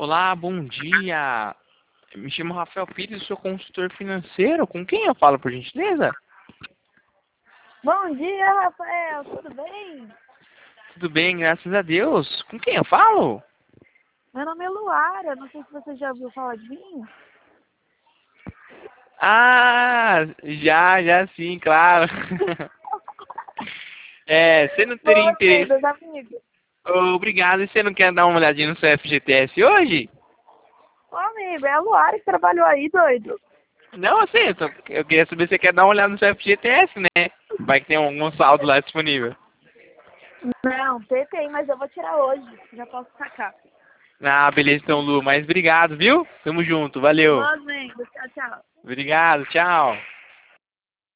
Olá, bom dia. Me chamo Rafael Pires, sou consultor financeiro. Com quem eu falo, por gentileza? Bom dia, Rafael, tudo bem? Tudo bem, graças a Deus. Com quem eu falo? Meu nome é Luara, não sei se você já ouviu falar de mim. Ah, já sim, claro. Você não teria Você, interesse... meus amigos. Obrigado. E você não quer dar uma olhadinha no seu FGTS hoje? Ô, amigo, é a Luara que trabalhou aí, doido. Não, assim, eu queria saber se você quer dar uma olhada no seu FGTS, né? Vai que tem algum saldo lá disponível. Não, tem, mas eu vou tirar hoje, já posso sacar. Ah, beleza então, Lu. Mas obrigado, viu? Tamo junto, valeu. Boas-vindas, tchau, tchau. Obrigado, tchau.